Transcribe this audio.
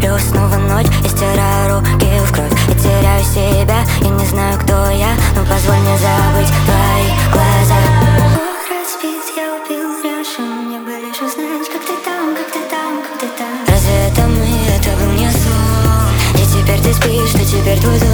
Ловлю снова ночь и стираю руки в кровь. И теряю себя, я не знаю, кто я, но позволь мне забыть твои глаза. Бог разбит, я убил Рашу. Мне бы лишь узнать, как ты там, как ты там, как ты там. Разве это мы, это был не сон? И теперь ты спишь, что теперь твой дом.